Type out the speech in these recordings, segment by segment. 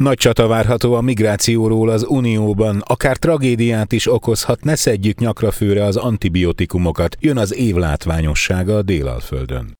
Nagy csata várható a migrációról az Unióban, akár tragédiát is okozhat, ne szedjük nyakra főre az antibiotikumokat, jön az év látványossága a Délalföldön.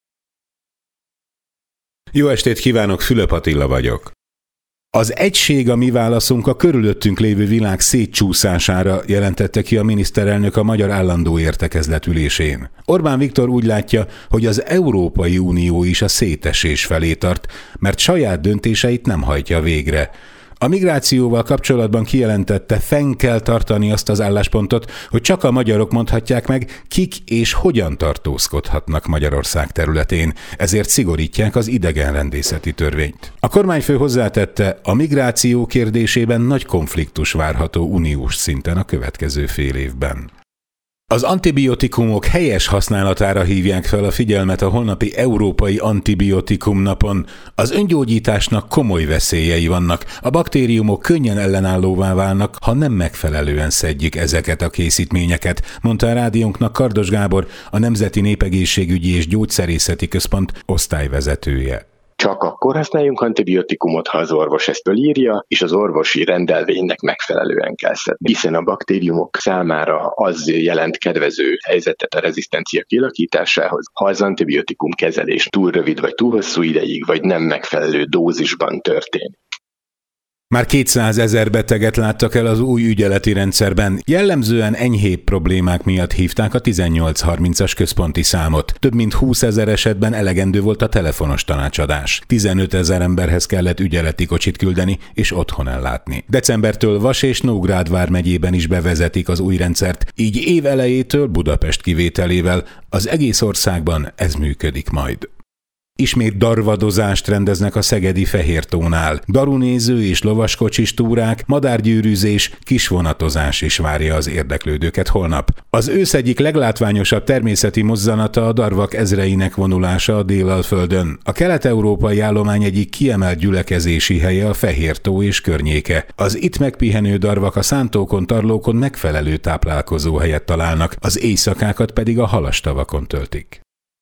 Jó estét kívánok, Fülöp Attila vagyok. Az egység a mi válaszunk a körülöttünk lévő világ szétcsúszására, jelentette ki a miniszterelnök a Magyar Állandó Értekezlet ülésén. Orbán Viktor úgy látja, hogy az Európai Unió is a szétesés felé tart, mert saját döntéseit nem hajtja végre. A migrációval kapcsolatban kijelentette, fenn kell tartani azt az álláspontot, hogy csak a magyarok mondhatják meg, kik és hogyan tartózkodhatnak Magyarország területén, ezért szigorítják az idegenrendészeti törvényt. A kormányfő hozzátette, a migráció kérdésében nagy konfliktus várható uniós szinten a következő fél évben. Az antibiotikumok helyes használatára hívják fel a figyelmet a holnapi Európai Antibiotikum napon. Az öngyógyításnak komoly veszélyei vannak. A baktériumok könnyen ellenállóvá válnak, ha nem megfelelően szedjük ezeket a készítményeket, mondta a rádiónknak Kardos Gábor, a Nemzeti Népegészségügyi és Gyógyszerészeti Központ osztályvezetője. Csak akkor használjunk antibiotikumot, ha az orvos ezt fölírja, és az orvosi rendelvénynek megfelelően kell szedni. Hiszen a baktériumok számára az jelent kedvező helyzetet a rezisztencia kialakításához, ha az antibiotikum kezelés túl rövid vagy túl hosszú ideig, vagy nem megfelelő dózisban történik. Már 200 000 beteget láttak el az új ügyeleti rendszerben. Jellemzően enyhébb problémák miatt hívták a 1830-as központi számot. Több mint 20 000 esetben elegendő volt a telefonos tanácsadás. 15 000 emberhez kellett ügyeleti kocsit küldeni és otthon ellátni. Decembertől Vas és Nógrád vármegyében is bevezetik az új rendszert, így év elejétől Budapest kivételével az egész országban ez működik majd. Ismét darvadozást rendeznek a szegedi Fehértónál. Darunéző és lovaskocsis túrák, madárgyűrűzés, kisvonatozás is várja az érdeklődőket holnap. Az ősz egyik leglátványosabb természeti mozzanata a darvak ezreinek vonulása a Délalföldön. A kelet-európai állomány egyik kiemelt gyülekezési helye a Fehértó és környéke. Az itt megpihenő darvak a szántókon, tarlókon megfelelő táplálkozó helyet találnak, az éjszakákat pedig a halastavakon töltik.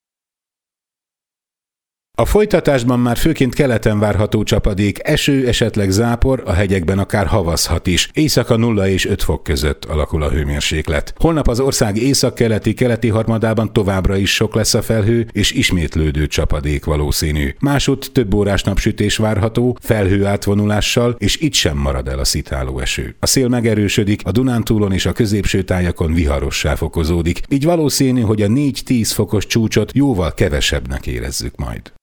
A folytatásban már főként keleten várható csapadék, eső, esetleg zápor, a hegyekben akár havazhat is. Éjszaka 0 és 5 fok között alakul a hőmérséklet. Holnap az ország északkeleti harmadában továbbra is sok lesz a felhő, és ismétlődő csapadék valószínű. Másutt több órás napsütés várható, felhő átvonulással, és itt sem marad el a szitáló eső. A szél megerősödik, a Dunántúlon és a középső tájakon viharossá fokozódik, így valószínű, hogy a 4-10 fokos csúcsot jóval kevesebbnek érezzük majd.